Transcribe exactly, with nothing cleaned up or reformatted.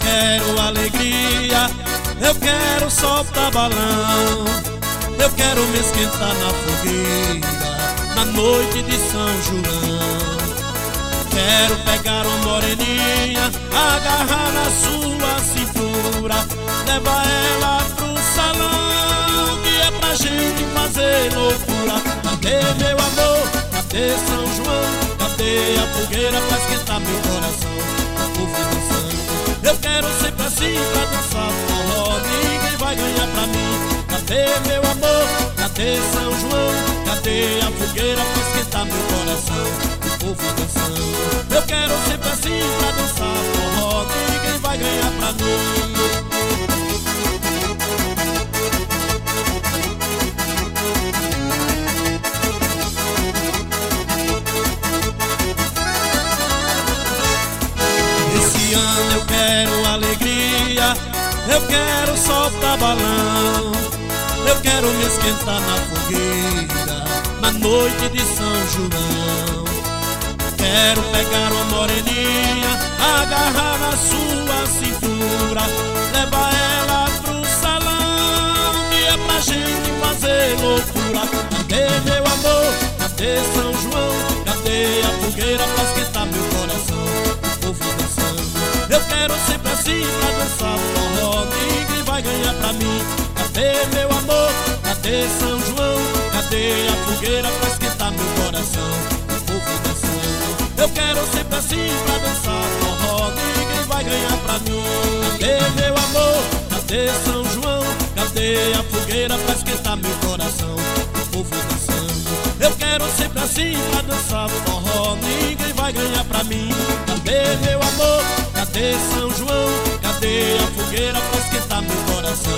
quero alegria, eu quero soltar balão, eu quero me esquentar na fogueira, na noite de São João. Quero pegar uma moreninha, agarrar na sua cintura, levar ela pro salão, que é pra gente fazer loucura. Cadê meu amor? Cadê São João? Cadê a fogueira pra esquentar meu coração? O povo dançando. Eu quero sempre assim pra dançar forró, ninguém vai ganhar pra mim. Cadê meu amor? Cadê São João? Cadê a fogueira pra esquentar meu coração? O povo dançando. Eu quero sempre assim pra dançar forró, ninguém vai ganhar pra mim. Esse ano eu quero alegria, eu quero soltar balão, eu quero me esquentar na fogueira, na noite de São João. Quero pegar uma moreninha, agarrar na sua cintura, levar ela pro salão, que é pra gente fazer loucura. Cadê meu amor? Cadê São João? Cadê a fogueira pra esquentar meu coração? O povo dançando. Eu quero sempre assim pra dançar forró, ninguém vai ganhar pra mim. Cadê meu amor? Cadê São João? Cadê a fogueira pra esquentar meu coração? O povo dançando. Eu quero sempre assim pra dançar forró, ninguém vai ganhar pra mim. Cadê meu amor? Cadê São João? Cadê a fogueira pra esquentar meu coração? O povo dançando. Eu quero sempre assim pra dançar forró, ninguém vai ganhar pra mim. Cadê meu amor? Cadê São João? Cadê a fogueira pra esquentar meu coração?